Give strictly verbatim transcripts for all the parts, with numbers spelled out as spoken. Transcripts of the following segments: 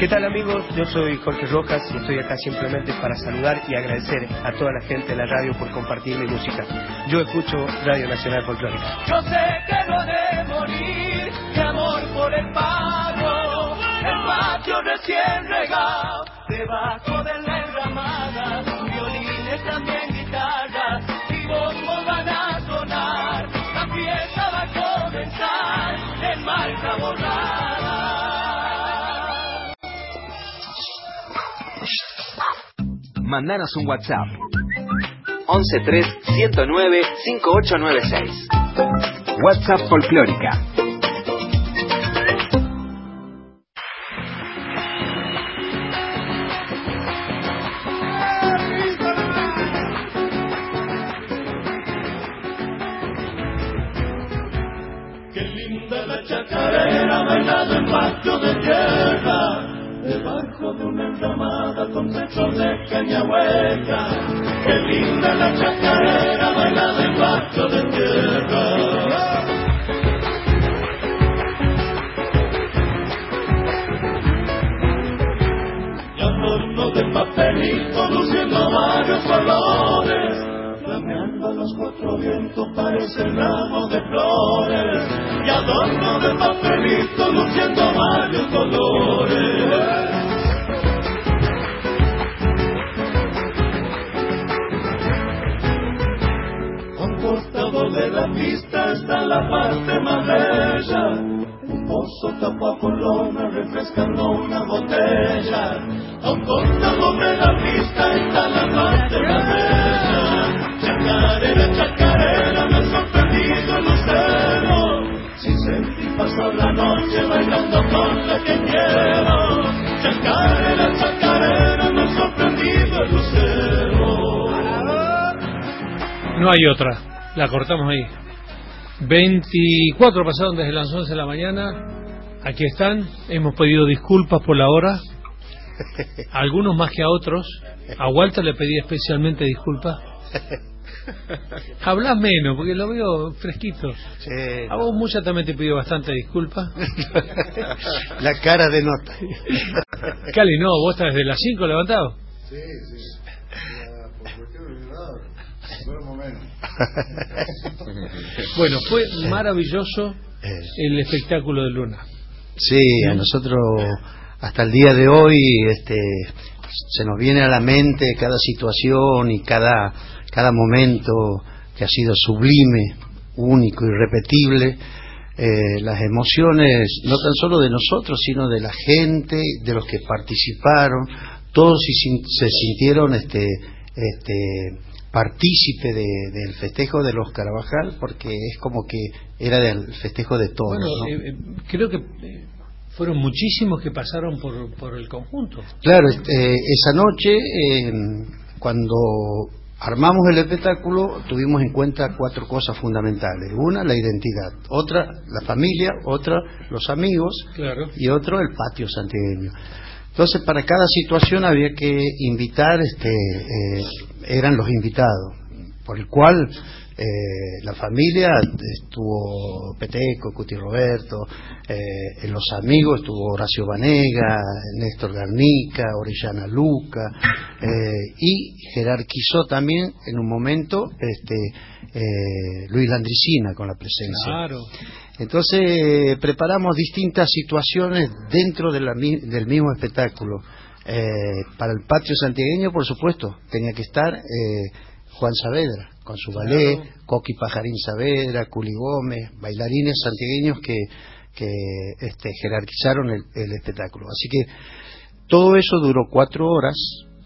¿Qué tal, amigos? Yo soy Jorge Rojas y estoy acá simplemente para saludar y agradecer a toda la gente de la radio por compartir mi música. Yo escucho Radio Nacional Folclórica. Yo sé que no he de morir, mi amor por el pago, el patio recién regado, debajo de la enramada, violines también guitarras, y bombos van a sonar, la fiesta va a comenzar en marcha borrada. Mandanos un WhatsApp once tres ciento nueve cincuenta y ocho noventa y seis. WhatsApp Folclórica. Qué linda la chacarera bailada en patio de tierra, debajo de una enramada con techos de caña hueca. Qué linda la chacarera bailada en patio de tierra. Y adorno de papelito luciendo varios colores, flameando a los cuatro vientos parece ramo de flores. Y adorno de papelito luciendo varios colores. A un costado de la pista está la parte más bella, un pozo tapado con lona refrescando una botella. A un costado de la pista está la parte más bella. Chacarera, chacarera, me ha sorprendido el lucero, sin sentir pasar la noche bailando con la que quiero. Chacarera, chacarera, me ha sorprendido el lucero. No hay otra, la cortamos ahí. veinticuatro pasaron desde las once de la mañana. Aquí están, hemos pedido disculpas por la hora, a algunos más que a otros. A Walter le pedí especialmente disculpas. Hablas menos, porque lo veo fresquito. Sí, a vos mucha también te pido bastante disculpas. La cara de nota. Cali, no, vos estás desde las cinco levantado. Sí, sí. Ya, por cuestión de mi edad, duermo menos. Bueno, fue maravilloso el espectáculo de Luna. Sí, a nosotros hasta el día de hoy este, se nos viene a la mente cada situación y cada, cada momento que ha sido sublime, único, irrepetible. Eh, las emociones no tan solo de nosotros, sino de la gente, de los que participaron, todos se sintieron este, este, partícipe de, del festejo de los Carabajal, porque es como que era del festejo de todos. Bueno, ¿no? eh, eh, creo que eh, fueron muchísimos que pasaron por, por el conjunto. Claro, eh, esa noche, eh, cuando armamos el espectáculo, tuvimos en cuenta cuatro cosas fundamentales. Una, la identidad. Otra, la familia. Otra, los amigos. Claro. Y otro, el patio santiagueño. Entonces, para cada situación había que invitar, este, eh, eran los invitados, por el cual eh, la familia estuvo Peteco, Cuti Roberto, eh, en los amigos estuvo Horacio Banega, Néstor Garnica, Orellana Luca, eh, y jerarquizó también en un momento este, eh, Luis Landricina con la presencia. Claro. Entonces preparamos distintas situaciones dentro de la, del mismo espectáculo. Eh, para el patio santiagueño, por supuesto, tenía que estar eh, Juan Saavedra con su ballet, claro. Coqui Pajarín Saavedra, Culi Gómez, bailarines santiagueños que, que este, jerarquizaron el, el espectáculo. Así que todo eso duró cuatro horas.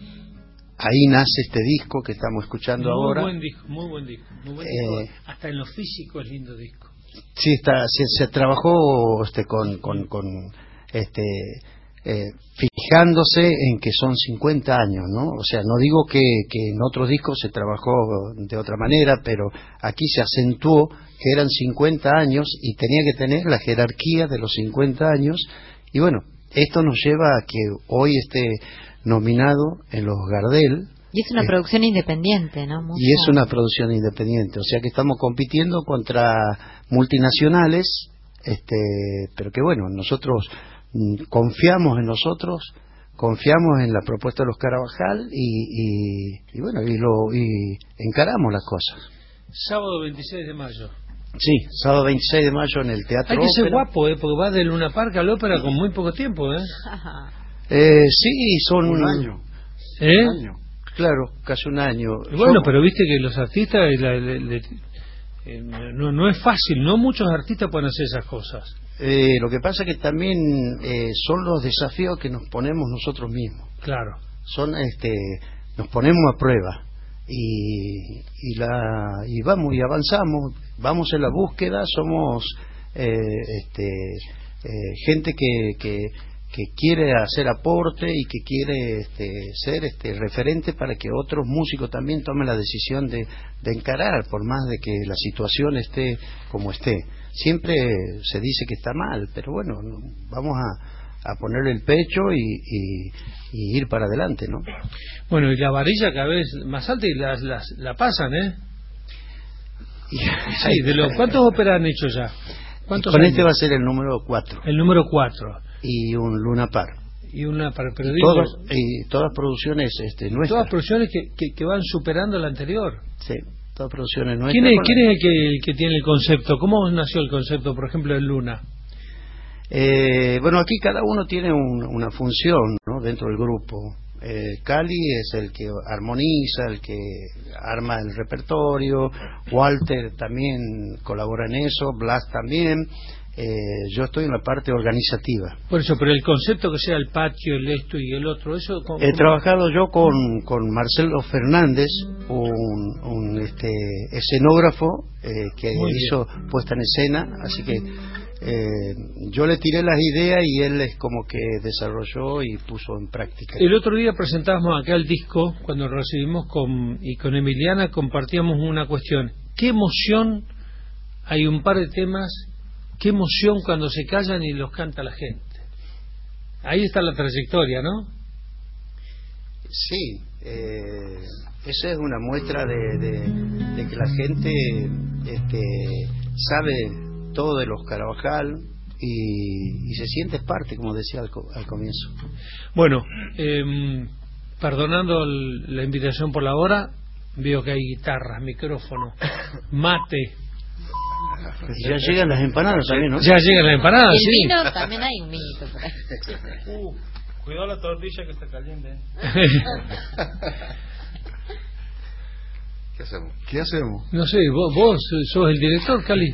Ahí nace este disco que estamos escuchando muy ahora. Buen disco, muy buen disco, muy buen eh, disco. Hasta en lo físico es lindo disco. Sí, está, se, se trabajó este, con, con, con este, eh, fijándose en que son cincuenta años, ¿no? O sea, no digo que, que en otros discos se trabajó de otra manera, pero aquí se acentuó que eran cincuenta años y tenía que tener la jerarquía de los cincuenta años. Y bueno, esto nos lleva a que hoy esté nominado en los Gardel. Y es una eh, producción independiente, ¿no? Mucha... Y es una producción independiente, o sea que estamos compitiendo contra multinacionales, este, pero que bueno, nosotros mm, confiamos en nosotros, confiamos en la propuesta de los Carabajal y, y, y bueno, y, lo, y encaramos las cosas. Sábado veintiséis de mayo. Sí, sábado veintiséis de mayo en el Teatro Hay que ser Ópera. guapo, ¿eh? Porque va de Luna Park a la ópera con muy poco tiempo, ¿eh? Eh, sí, son... Un año. ¿Eh? Un año. Claro, casi un año. Bueno, Son- pero viste que los artistas... la- la- la- eh, no, no es fácil, no muchos artistas pueden hacer esas cosas. Eh, lo que pasa que también eh, son los desafíos que nos ponemos nosotros mismos. Claro. Son, este, nos ponemos a prueba y, y la y vamos y avanzamos, vamos en la búsqueda, somos eh, este, eh, gente que, que que quiere hacer aporte y que quiere este, ser este referente para que otros músicos también tomen la decisión de, de encarar, por más de que la situación esté como esté. Siempre se dice que está mal, pero bueno, vamos a, a ponerle el pecho y, y, y ir para adelante, ¿no? Bueno, y la varilla cada vez más alta y las, las, la pasan, ¿eh? Y- Sí, de los, ¿cuántos óperas han hecho ya? ¿Cuántos Con años? este va a ser el número cuatro El número cuatro. y un Luna Par. Y una para pero digo, Todas, y todas producciones este, nuestras. todas producciones que, que, que van superando la anterior. Sí, todas producciones nuestras. ¿Quién es, con quién la- es el que, el que tiene el concepto? ¿Cómo nació el concepto, por ejemplo, de Luna? Eh, bueno, aquí cada uno tiene un- una función, ¿no? Dentro del grupo. Eh, Cali es el que armoniza, el que arma el repertorio. Walter también colabora en eso, Blas también. Eh, yo estoy en la parte organizativa. Por eso, pero el concepto que sea el patio, el esto y el otro, eso... ¿cómo- He cómo? trabajado yo con, con Marcelo Fernández, un, un este, escenógrafo eh, que Muy hizo puesta en escena, así que eh, yo le tiré las ideas y él es como que desarrolló y puso en práctica. El otro día presentábamos acá el disco, cuando lo recibimos con, y con Emiliana compartíamos una cuestión. ¿Qué emoción? Hay un par de temas, qué emoción cuando se callan y los canta la gente. Ahí está la trayectoria, ¿no? Sí, eh, esa es una muestra de, de, de que la gente este, sabe todo de los Carabajal y, y se siente parte, como decía al, co- al comienzo. Bueno, eh, perdonando el- la invitación por la hora, veo que hay guitarras, micrófono, mate. Y ya llegan las empanadas también, ¿no? Ya llegan las empanadas, Y el sí. vino también hay un vinito por ahí. Uh, cuidado la tortilla que está caliente. ¿eh? ¿Qué hacemos? ¿Qué hacemos? No sé, vos, vos sos el director, Cali.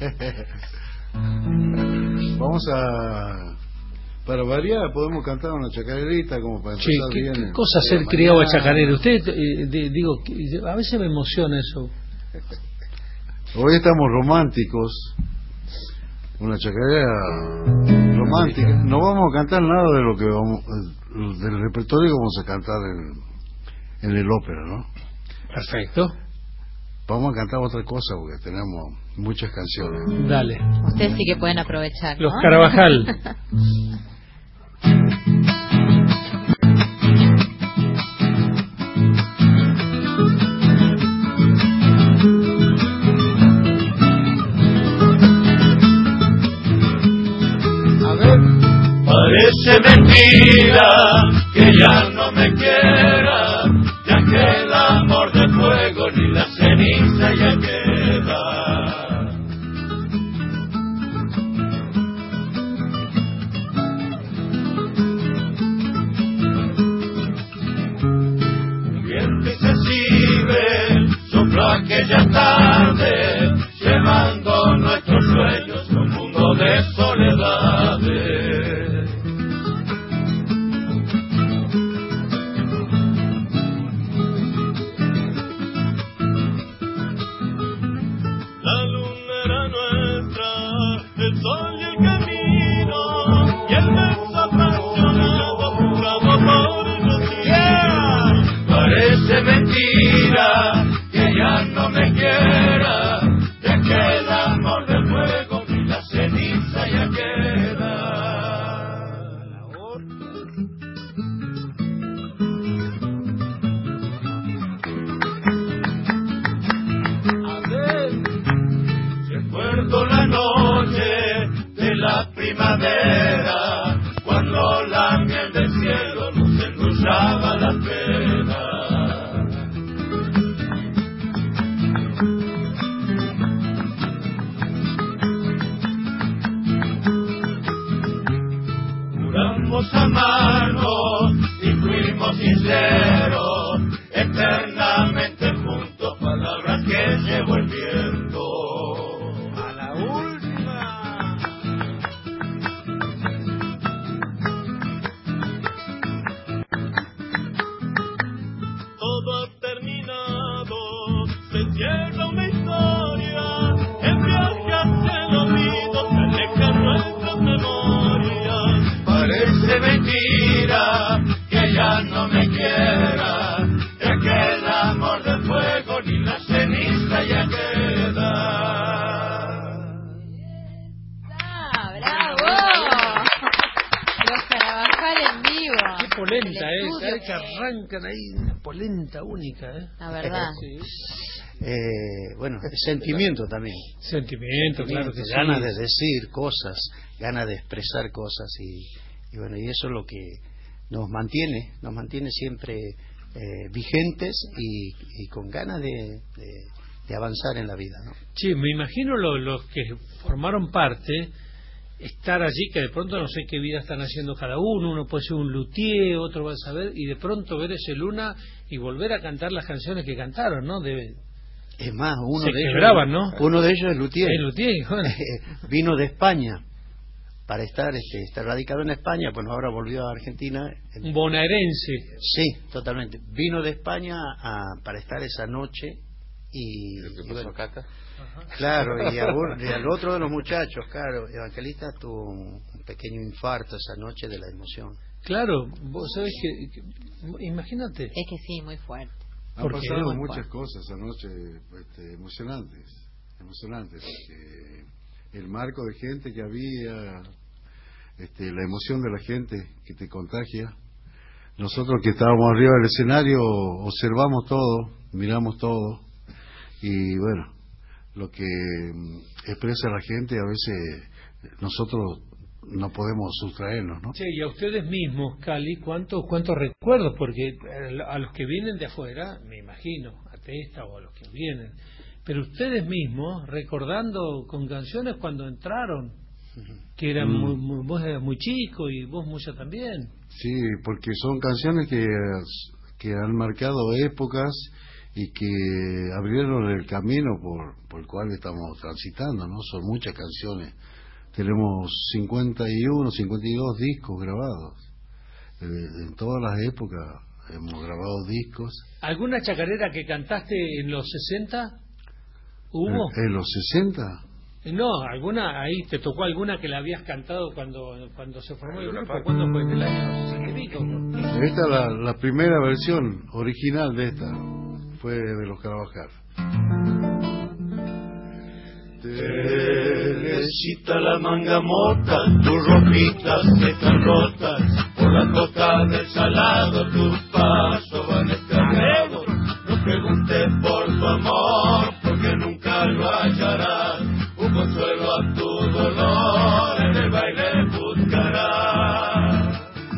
Vamos a... Para variar, podemos cantar una chacarerita como para Che, empezar ¿qué, bien. qué el cosa día ser de criado a mañana. chacarero? Usted, eh, de- digo, que- a veces me emociona eso. Hoy estamos románticos. Una chacarera romántica. No vamos a cantar nada de lo que vamos... eh, del repertorio que vamos a cantar en, en el ópera, ¿no? Perfecto. Vamos a cantar otra cosa porque tenemos muchas canciones. Dale. Ustedes sí que pueden aprovechar, ¿no? Los Carabajal. Parece mentira que ya no me quiera, ya que el amor de fuego ni la ceniza ya queda. Viento insensible sopló aquella tarde, llevando nuestros sueños a un mundo de soledades. La luna era nuestra, el sol y el camino, y el beso apasionado jugado por los días. Parece mentira que ya no me quiera, ya que el amor de fuego ni la ceniza ya queda. Recuerdo la noche de la primavera, cuando cuando la miel del cielo nos endulzaba la pena. Juramos amarnos y fuimos sinceros, eternamente juntos, palabras que llevó el viento. A la última. Todo ha terminado, se cierra una historia, el viaje hacia el olvido, se alejan nuestras memorias. Parece mentira que ya no me quiera, de aquel amor de fuego ni la ceniza ya queda. ¡Ah, bravo! Los Carabajal en vivo. Qué polenta El es, estudio ¿sabes? Que que- arrancan ahí una polenta única, ¿eh? La verdad. Sí. Eh, bueno, es sentimiento también. Sentimiento, claro que sí. Ganas de decir cosas, ganas de expresar cosas y, y bueno, y eso es lo que nos mantiene, nos mantiene siempre eh, vigentes y, y con ganas de, de, de avanzar en la vida, ¿no? Sí, me imagino lo- los que formaron parte, estar allí, que de pronto no sé qué vida están haciendo cada uno, uno puede ser un luthier, otro va a saber, y de pronto ver ese Luna y volver a cantar las canciones que cantaron, ¿no? Debe, Es más, uno se de ellos, quebraban, ¿no? uno de ellos es luthier. Es luthier, bueno. Vino de España para estar, este, está radicado en España, bueno, ahora volvió a Argentina. Un bonaerense. Sí, totalmente. Vino de España a, para estar esa noche y, y bueno, claro, y, a, un- y al otro de los muchachos, claro, Evangelista tuvo un, un pequeño infarto esa noche de la emoción. Claro, vos sabés que, que- imagínate. Es que sí, muy fuerte. Han Porque pasado era muchas cosas anoche este, emocionantes, emocionantes, porque el marco de gente que había, este, la emoción de la gente que te contagia. Nosotros que estábamos arriba del escenario observamos todo, miramos todo y bueno, lo que mm, expresa la gente a veces nosotros no podemos sustraernos, ¿no? Che, y a ustedes mismos, Cali, ¿cuántos cuántos recuerdos? Porque eh, a los que vienen de afuera, me imagino, a Testa o a los que vienen, pero ustedes mismos, recordando con canciones cuando entraron, que eran Mm. muy, muy- vos eras muy chico y vos mucha también. Sí, porque son canciones que, que han marcado épocas y que abrieron el camino por, por el cual estamos transitando, ¿no? Son muchas canciones. Tenemos cincuenta y uno, cincuenta y dos discos grabados. Eh, en todas las épocas hemos grabado discos. ¿Alguna chacarera que cantaste en los sesenta? ¿Hubo? En, en los sesenta, No, alguna, ahí te tocó alguna que la habías cantado cuando cuando se formó el grupo. ¿Cuándo fue? ¿En el año sesenta y pico? esta es la, la primera versión original de esta, fue de los Carabajal. Teresita la manga mota, tus ropitas están rotas, por la costa del salado tus pasos van extraviados. No preguntes por tu amor, porque nunca lo hallarás, un consuelo a tu dolor en el baile buscarás.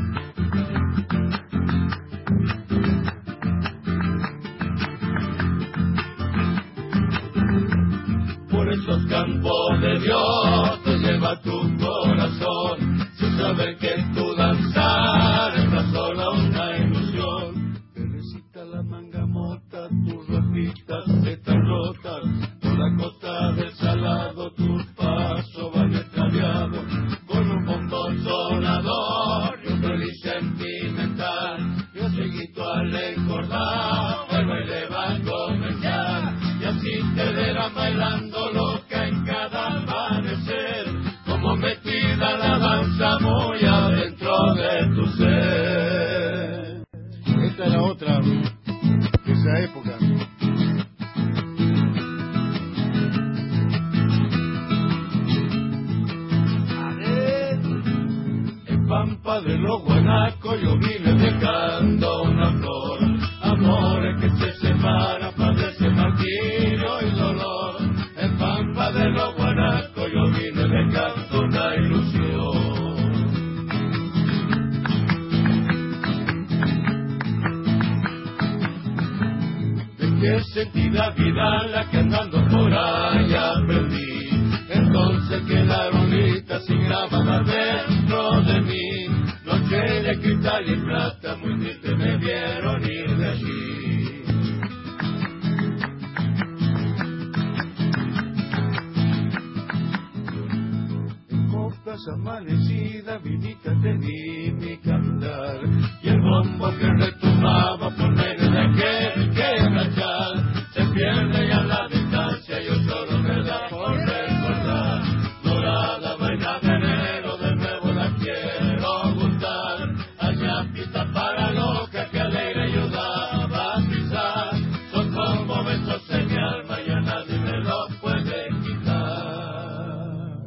Por esos campos de Dios te lleva tu corazón, sin saber que tu danzar es tan sola una ilusión. Teresita la manga mota, tus ropitas están rotas, por la costa del salado tus pasos van extraviados, con un bombo sonador y un feliz sentimental, y un seguito al encordado, el baile va a comenzar. Y así te verán bailando loca en cada amanecer, como metida la danza muy adentro de tu ser. Esta era otra, de esa época. En Pampa de los Guanacos yo vine dejando una flor, amores que se separan, padece martirio y dolor. En Pampa de los Guanacos yo vine dejando una ilusión. que sentí la vida la que andando por ahí aprendí. Entonces quedaron listas y grabadas dentro de mí. Noche de cristal y plata, muy triste me vieron ir de allí. En copas amanecidas, vidita te di mi cantar. Y el bombo que retumbaba por medio de aquel quebrachal se pierde ya en la distancia, yo solo me da por recordar. Dorada vaina de enero, de nuevo la quiero gustar. Allá pista para loca que alegre ayudaba a pisar. Son como besos en mi alma y a nadie me lo puede quitar.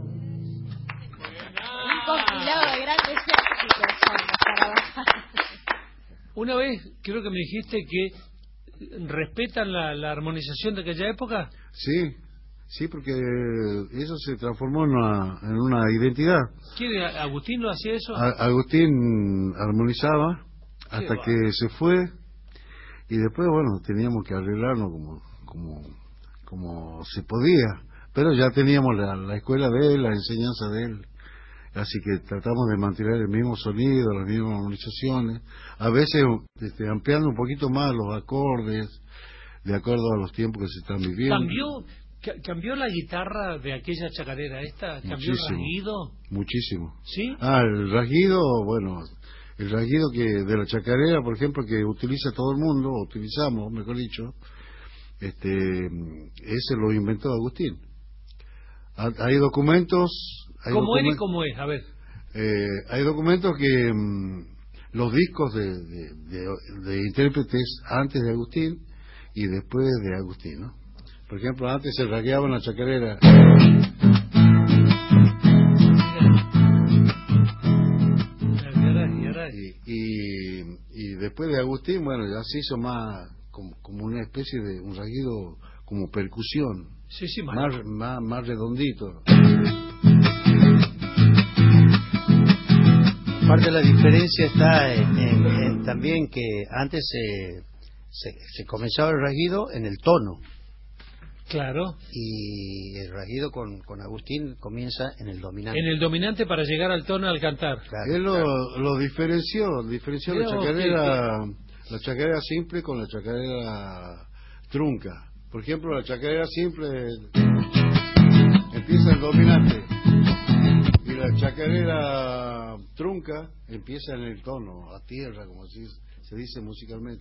Un compilado de grandes éxitos son los Carabajal. Una vez creo que me dijiste que respetan la, la armonización de aquella época. Sí, sí, porque eso se transformó en una, en una identidad. ¿Quién, Agustín lo hacía eso? A, Agustín armonizaba hasta va. que se fue y después, bueno, teníamos que arreglarnos como como como se podía, pero ya teníamos la, la escuela de él, la enseñanza de él. Así que tratamos de mantener el mismo sonido, las mismas armonizaciones, a veces este, ampliando un poquito más los acordes, de acuerdo a los tiempos que se están viviendo. ¿Cambió, ca- cambió la guitarra de aquella chacarera esta? ¿Cambió Muchísimo, el rasguido? Muchísimo. ¿Sí? Ah, el rasguido, bueno, el rasguido que de la chacarera, por ejemplo, que utiliza todo el mundo, o utilizamos, mejor dicho, este, ese lo inventó Agustín. Ha- Hay documentos... Hay ¿Cómo era y documentos- cómo es? A ver. Eh, hay documentos que mm, los discos de, de, de, de intérpretes antes de Agustín y después de Agustín, ¿no? Por ejemplo, antes se rasgueaba la chacarera. Y, y, y después de Agustín, bueno, ya se hizo más como, como una especie de un rasguido como percusión, Sí, sí, más, más. más, más redondito. Parte de la diferencia está en, en- en también que antes se, se, se comenzaba el rasguido en el tono Claro. y el rasguido con, con Agustín comienza en el dominante. En el dominante para llegar al tono al cantar. Claro, Él claro. lo, lo diferenció, diferenció la Mirá vos, chacarera, la chacarera simple con la chacarera trunca. Por ejemplo, la chacarera simple empieza en dominante y la chacarera trunca empieza en el tono, a tierra, como se, se dice musicalmente.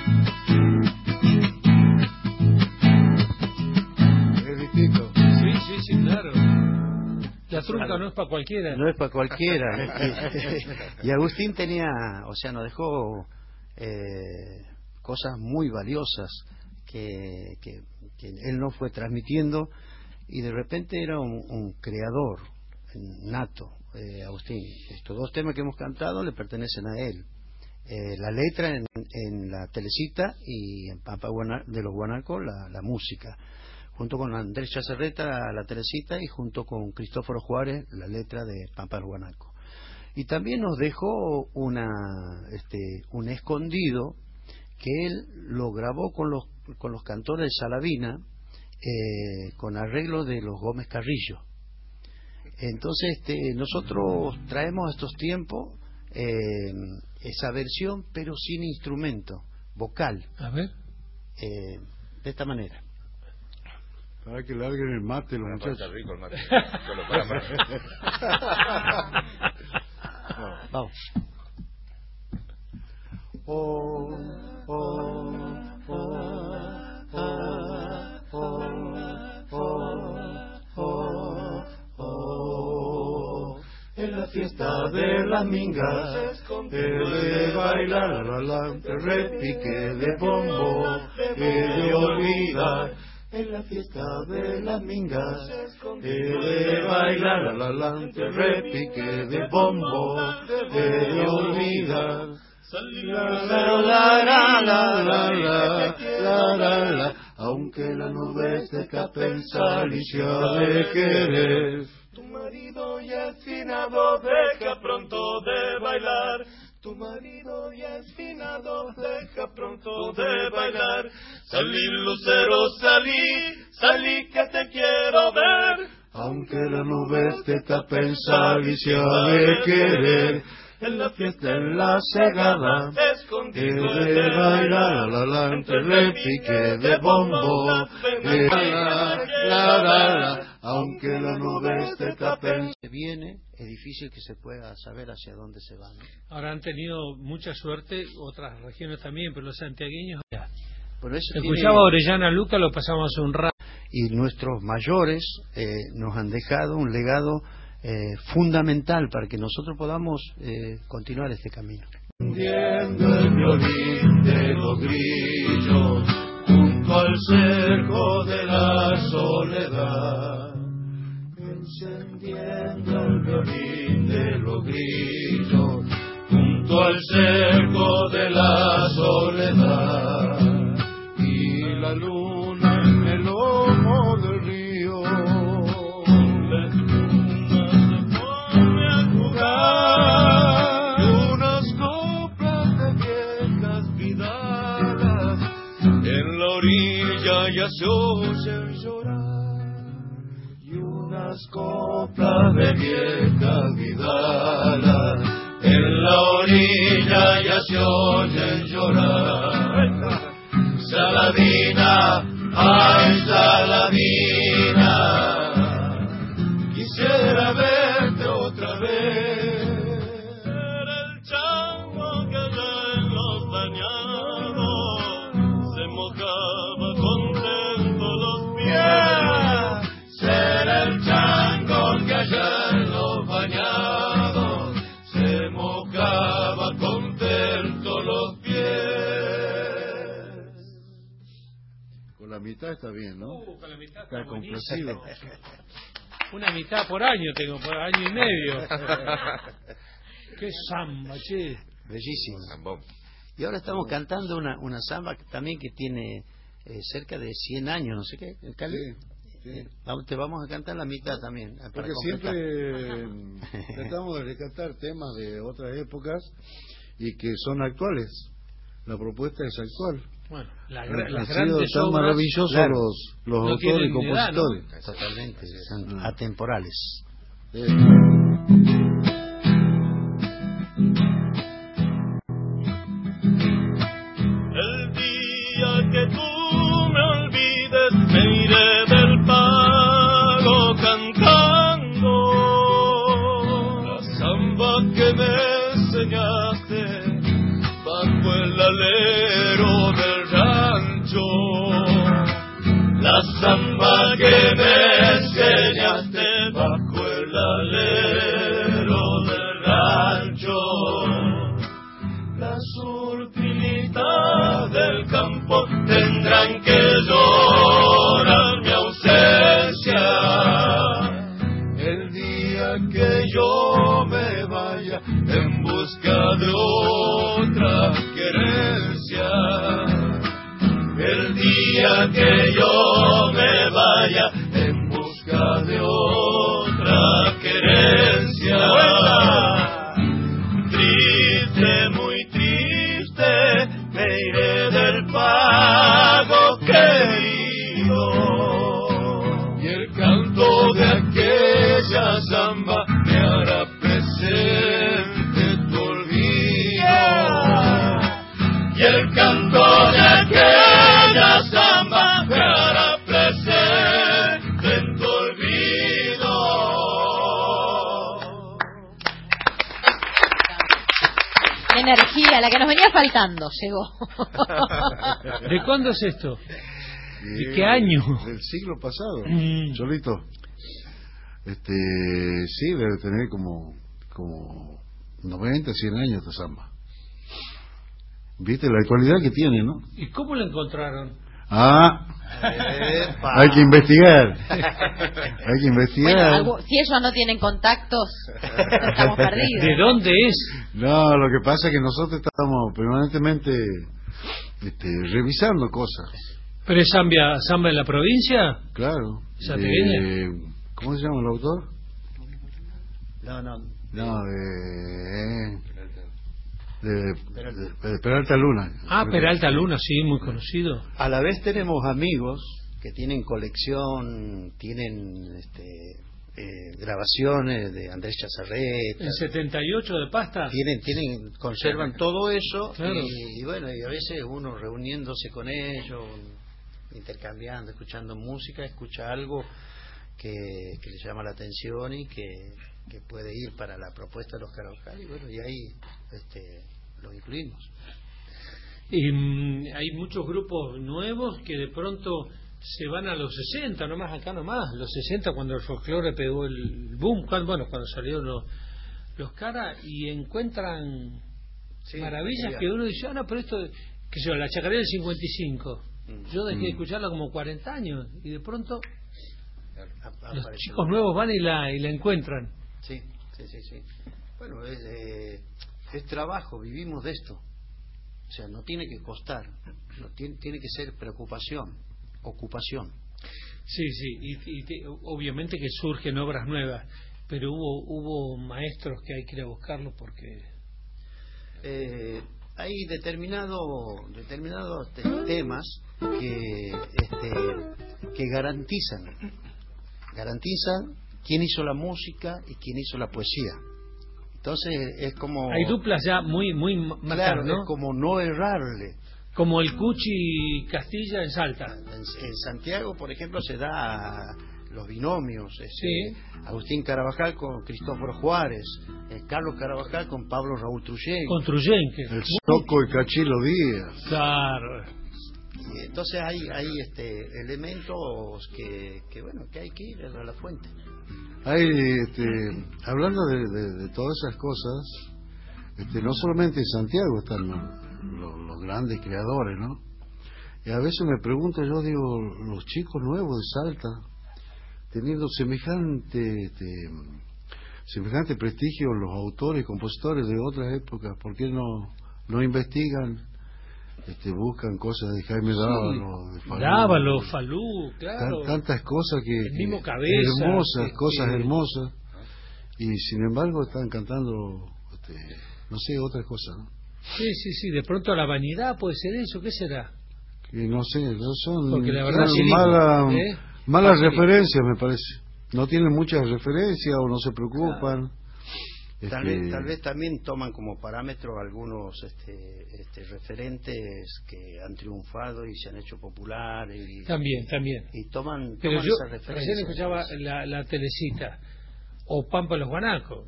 Es distinto. Sí, sí, sí, claro. La trunca no es para cualquiera. No es para cualquiera. y, y Agustín tenía, o sea, nos dejó eh, cosas muy valiosas que, que, que él no fue transmitiendo y de repente era un, un creador nato, eh, Agustín. Estos dos temas que hemos cantado le pertenecen a él. Eh, la letra en, en la Telecita y en Pampa Guana- de los Guanacos la, la música. Junto con Andrés Chacerreta la Teresita y junto con Cristóforo Juárez la letra de Pampa del Guanaco. Y también nos dejó una este un escondido que él lo grabó con los con los cantores de Salavina eh, con arreglo de los Gómez Carrillo. Entonces este nosotros traemos a estos tiempos eh, esa versión pero sin instrumento vocal. A ver. Eh, de esta manera. Para que larguen el mate los Bueno, muchachos. está rico el mate. Solo para más. Vamos. Oh, oh, oh, oh, oh, oh, oh, oh. En la fiesta de las mingas, he de bailar la la, el repique de bombo, he de olvidar. En la fiesta de las mingas, he de bailar la la, el repique de bombo, he de olvidar. La la la la la la la la la la, aunque la nube se escape en salicia de querer. Tu marido ya finado deja pronto de bailar. Tu marido ya es finado, deja pronto de bailar. Salí, lucero, salí, salí que te quiero ver. Aunque las nubes te tapen, sal y se ha de querer. En la fiesta, en la cegada, escondido de bailar, la la entre repique de bombo, de la la la, aunque las nubes te tapen. Se viene, es difícil que se pueda saber hacia dónde se va, ¿no? Ahora han tenido mucha suerte, otras regiones también, pero los santiagueños ya. Por eso Escuchaba tiene... Orellana Luca, lo pasamos hace un rato. Y nuestros mayores eh, nos han dejado un legado eh, fundamental para que nosotros podamos eh, continuar este camino. Encendiendo el violín de los grillos junto al cerco de la soledad. Encendiendo el violín de los grillos junto al cerco de la soledad. Y la luna en el lomo del río, la luna se pone a jugar. Y unas coplas de viejas vidalas en la orilla ya se oyen llorar. Y unas coplas de viejas vidalas en la orilla ya se oyen llorar. Saladina, ay Saladina, quisiera verte otra vez. Era el chango que allá en los bañados se mojaba contento los pies. Será el chango que allá en los bañados se mojaba contento los pies. La mitad está bien, ¿no? Uh, con la mitad está está complacido. Una mitad por año tengo, por año y medio. Qué samba, che. Bellísimo. Zambón. Y ahora estamos cantando una, una samba que también que tiene eh, cerca de cien años, no sé qué, Cali. Sí, sí. Eh, vamos- te vamos a cantar la mitad también. eh, para Porque completar. siempre tratamos de rescatar temas de otras épocas y que son actuales. La propuesta es actual. Bueno, la, Han- gra- han las sido grandes tan obras, maravillosos claro, los, los no autores y tienen ni edad, ¿no? compositores. Totalmente, son Ah. atemporales. Eh, El día que tú me olvides me iré del pago cantando la samba que me enseñaste bajo el alero del rancho. La samba que me enseñaste bajo el alero del rancho. Las urquilitas del campo tendrán que llorar mi ausencia. El día que yo me vaya en busca de otra querencia. El día que yo me vaya en busca de otra querencia. Triste, muy triste, me iré del pago querido. Y el canto de aquella samba me hará presente tu olvido. Y el canto de aquella samba me hará presente en tu olvido. Energía, la que nos venía faltando, llegó. ¿De cuándo es esto? y ¿De qué año? Del siglo pasado. Mm. Cholito. Este, sí, debe tener como, como noventa, cien años esta samba. ¿Viste la actualidad que tiene, no? ¿Y cómo la encontraron? Ah, Epa. hay que investigar. Hay que investigar. Bueno, algo- si ellos no tienen contactos, estamos perdidos. ¿De dónde es? No, lo que pasa es que nosotros estamos permanentemente este, revisando cosas. ¿Pero es samba, samba en la provincia? Claro. ¿Santiagueña? De- ¿Cómo se llama el autor? No, no. No, de... de, de, de Peralta Luna. Ah, Peralta Luna, sí, muy conocido. A la vez tenemos amigos que tienen colección, tienen este, eh, grabaciones de Andrés Chazarreta. ¿En setenta y ocho de pasta? Tienen, tienen, conservan todo eso, claro. y, y bueno, y a veces uno reuniéndose con ellos, intercambiando, escuchando música, escucha algo que, que le llama la atención y que, que puede ir para la propuesta de los Carabajal, y bueno, y ahí este, lo incluimos. Y mm, hay muchos grupos nuevos que de pronto se van a los sesenta, nomás acá nomás, los sesenta, cuando el folclore pegó el boom, cuando, bueno, cuando salieron los, los caras, y encuentran sí, maravillas que uno dice, ah, no, pero esto, que yo, la chacarera del cincuenta y cinco, mm. yo dejé de escucharla como cuarenta años, y de pronto a, a, los chicos bien. nuevos van y la, y la encuentran. Sí, sí, sí, sí. Bueno, es, eh, es trabajo, vivimos de esto. O sea, no tiene que costar, no tiene, tiene que ser preocupación, ocupación. Sí, sí, y, y te, obviamente que surgen obras nuevas, pero hubo hubo maestros que hay que ir a buscarlos porque eh, hay determinado, determinados te temas que este, que garantizan garantizan quién hizo la música y quién hizo la poesía. Entonces es como... Hay duplas ya muy muy marcadas, claro, ¿no? Es como no errarle. Como el Cuchi Castilla en Salta. En, en Santiago, por ejemplo, se da los binomios. Este, sí. Agustín Carabajal con Cristóforo Juárez, eh, Carlos Carabajal con Pablo Raúl Trujén. Con Trujén. Que... El Soco y Cachilo Díaz. Claro. Y entonces hay, hay este, elementos que, que, bueno, que hay que ir a la fuente. Hay, este, hablando de, de, de todas esas cosas, este, no solamente en Santiago están los, los, los grandes creadores, ¿no? Y a veces me pregunto, yo digo, los chicos nuevos de Salta, teniendo semejante, este, semejante prestigio los autores y compositores de otras épocas, ¿por qué no, no investigan? Este, buscan cosas de Jaime Dávalo, de Falú, Dávalo, Falú, claro. Tantas cosas que, el mismo que Cabeza, hermosas, que, cosas que... hermosas, y sin embargo están cantando, este, no sé, otras cosas, ¿no? Sí, sí, sí, de pronto la vanidad puede ser eso, ¿qué será? Que no sé, no son, porque la verdad son mala, ¿eh? malas referencias, me parece. No tienen muchas referencias o no se preocupan. Claro. Este... Tal vez, tal vez también toman como parámetro algunos este, este, referentes que han triunfado y se han hecho populares. Y, también, también. Y toman, Pero toman yo esas referencias. Recién escuchaba la, la telecita, o Pampa los Guanacos.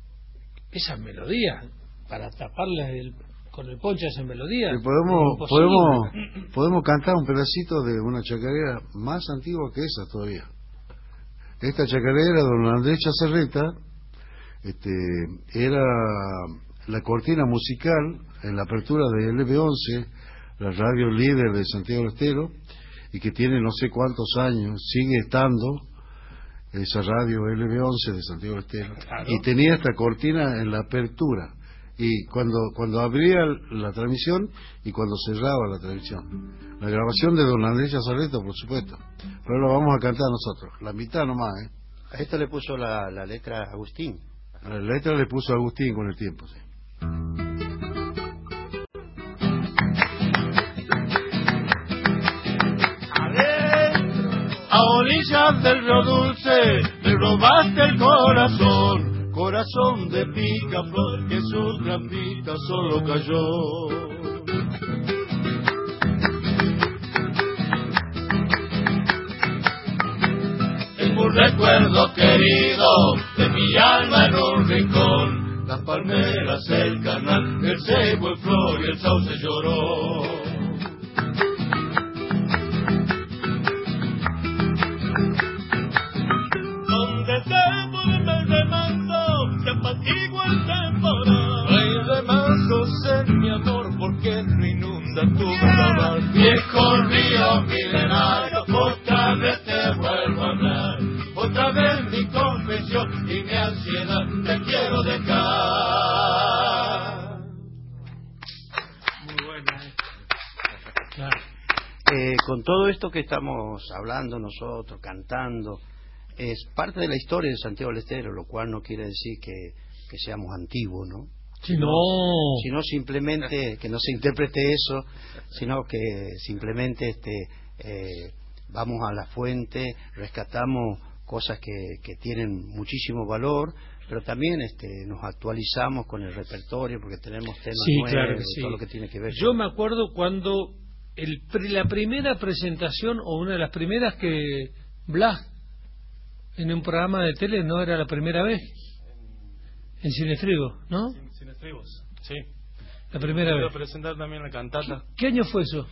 Esas melodías, para taparlas el, con el poncho esas melodías. Sí, podemos, podemos, podemos cantar un pedacito de una chacarera más antigua que esa todavía. Esta chacarera de don Andrés Chazarreta, Este, era la cortina musical en la apertura de L B once, la radio líder de Santiago del Estero, y que tiene no sé cuántos años, sigue estando esa radio L B once de Santiago del Estero, claro. Y tenía esta cortina en la apertura, y cuando cuando abría la transmisión y cuando cerraba la transmisión. La grabación de don Andrés Chazarreta, por supuesto, pero lo vamos a cantar nosotros, la mitad nomás, ¿eh? A esto le puso la, la letra Agustín. La letra le puso Agustín con el tiempo, sí. A orillas del río Dulce me robaste el corazón, corazón de picaflor que sus trampitas solo cayó. Un recuerdo querido de mi alma en un rincón, las palmeras, el canal, el cebo en flor y el sauce lloró. Donde se vuelve el remanso, se apacigua el temporal. Hay remansos en mi amor porque no inunda tu verdad. Viejo río milenario, otra vez te vuelvo a hablar. Otra vez mi confesión y mi ansiedad te quiero dejar. Muy buena, ¿eh? Claro. Eh, con todo esto que estamos hablando nosotros, cantando, es parte de la historia de Santiago del Estero, lo cual no quiere decir que, que seamos antiguos, ¿no? No. Sino simplemente que no se interprete eso, sino que simplemente este eh, vamos a la fuente, rescatamos cosas que, que tienen muchísimo valor, pero también este nos actualizamos con el repertorio porque tenemos temas sí, nuevos, claro que sí. todo lo que tiene que ver. Yo con... me acuerdo cuando el, la primera presentación o una de las primeras que Blas en un programa de tele, no era la primera vez en Cinestrigo, ¿no? Cinestrigos, sí. La primera vez. Iba a presentar también la cantata. ¿Qué, ¿Qué año fue eso?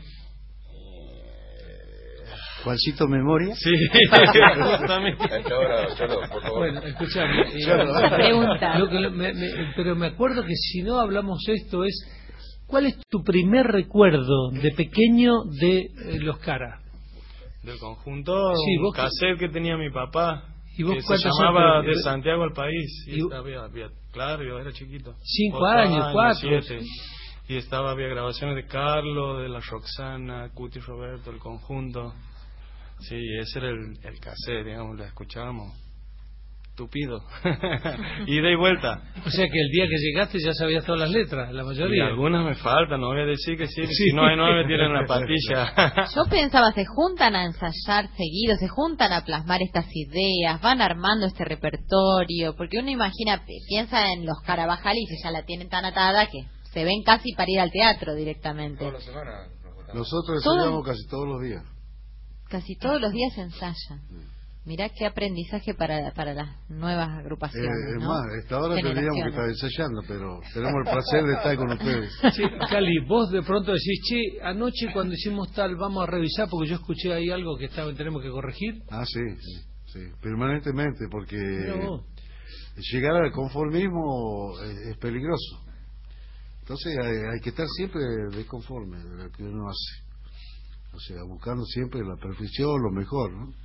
Juancito Memoria. Sí, justamente. Bueno, escuchame. Eh, Esa pregunta. Lo que, me, me, pero me acuerdo que si no hablamos esto es, ¿cuál es tu primer recuerdo de pequeño de eh, Los Caras? Del conjunto, sí, un vos cassette que tenía mi papá. ¿Y vos que se cuántos llamaba años? De Santiago al País. Y, ¿Y? había, había, claro, yo era chiquito. Cinco Ocho años, cuatro. Siete. Y estaba, había grabaciones de Carlos, de la Roxana, Cuti Roberto, el conjunto. Sí, ese era el, el cassette, digamos, lo escuchábamos. Tupido. Ida y vuelta. O sea que el día que llegaste ya sabías todas las letras, la mayoría. Y algunas me faltan, no voy a decir que sí, sí. Si no hay nueve tienen la patilla. Yo pensaba, se juntan a ensayar seguido, se juntan a plasmar estas ideas, van armando este repertorio, porque uno imagina, piensa en los Carabajalis que ya la tienen tan atada que se ven casi para ir al teatro directamente. Toda la semana nos juntamos. Nosotros ensayamos casi todos los días. Casi todos los días se ensayan. Mirá qué aprendizaje para para las nuevas agrupaciones. Eh, es ¿no? más, esta hora tendríamos que estar ensayando, pero tenemos el placer de estar con ustedes. Sí, Cali, vos de pronto decís, che, anoche cuando hicimos tal, vamos a revisar porque yo escuché ahí algo que estaba, tenemos que corregir. Ah, sí, sí, sí, permanentemente, porque No. llegar al conformismo es, es peligroso. Entonces hay, hay que estar siempre desconforme de lo que uno hace. O sea, buscando siempre la perfección, lo mejor, ¿no?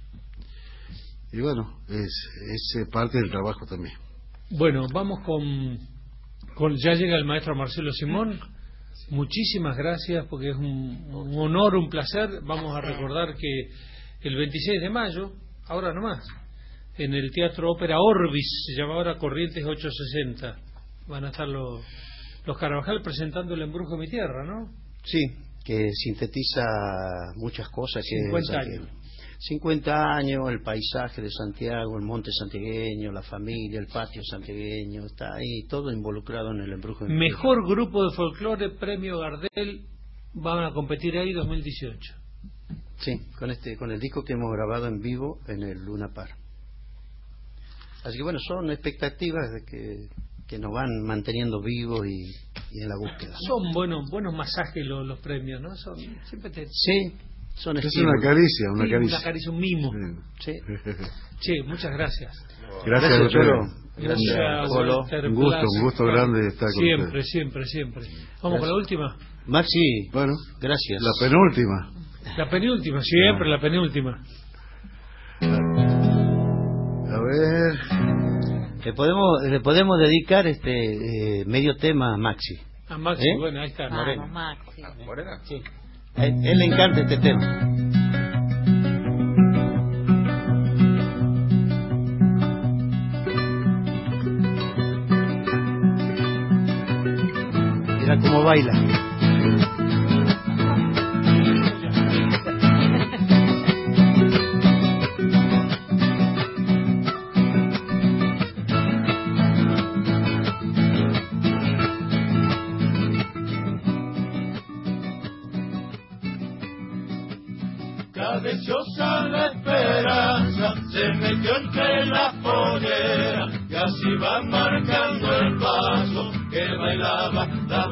Y bueno, es, es parte del trabajo también. Bueno, vamos con, con... Ya llega el maestro Marcelo Simón. Muchísimas gracias porque es un, un honor, un placer. Vamos a recordar que el veintiséis de mayo, ahora nomás, en el Teatro Ópera Orbis, se llama ahora Corrientes ochocientos sesenta, van a estar los, los Carabajal presentando El embrujo de mi tierra, ¿no? Sí, que sintetiza muchas cosas. cincuenta que, años. cincuenta años, el paisaje de Santiago, el monte santiagueño, la familia, el patio santiagueño, está ahí todo involucrado en el embrujo. De Mejor grupo de folclore, premio Gardel, van a competir ahí dos mil dieciocho. Sí, con este con el disco que hemos grabado en vivo en el Luna Par. Así que bueno, son expectativas de que, que nos van manteniendo vivos y, y en la búsqueda. Son buenos buenos masajes los, los premios, ¿no? Son, siempre te... Sí. Son es una caricia, una sí, caricia. Una caricia, un mimo. Sí. Sí, muchas gracias. Gracias, gracias Cholo. Gracias, Polo. Un gusto, un gusto grande estar con siempre, ustedes. Siempre, siempre, siempre. Vamos gracias. con la última. Maxi, bueno, gracias. La penúltima. La penúltima, siempre ah. la penúltima. A ver. Le podemos, le podemos dedicar este eh, medio tema a Maxi. A Maxi, ¿Eh? bueno, ahí está, Morena. Vamos, Maxi. ¿A Morena? Sí. A él, él le encanta este tema. Mira cómo baila. Deseosa la esperanza se metió entre la pollera y así va marcando el paso que bailaba la